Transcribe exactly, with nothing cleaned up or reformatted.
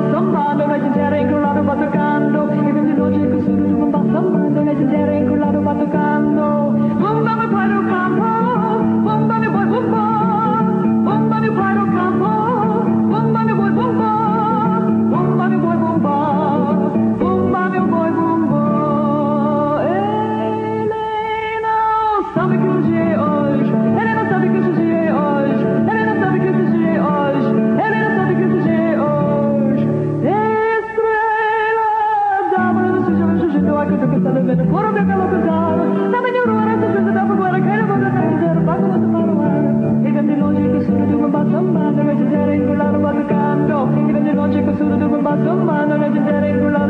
samba, non è gente incollato batucando, e vende noce che sono di un samba, non è gente incollato batucando. Bomba mi poi do campo, bomba mi poi bomba, bomba mi poi do campo, bomba mi poi bomba, bomba mi poi bomba, bomba mi poi bomba. Helena sabe que hoje é hoje, Helena sabe que hoje é hoje, Helena sabe que hoje é hoje, Helena sabe que hoje é hoje. Estrela d'amore non si chiama Gigi, no anche tu che sta vivendo fuori da quello che dava. La migliore ora tu sei da fuori che non vuoi prendere, pago non ti fanno male. E vende noce che sono di un basso mano, non è gente in quella roba di canto. E vende noce che sono di un basso mano, non è gente in quella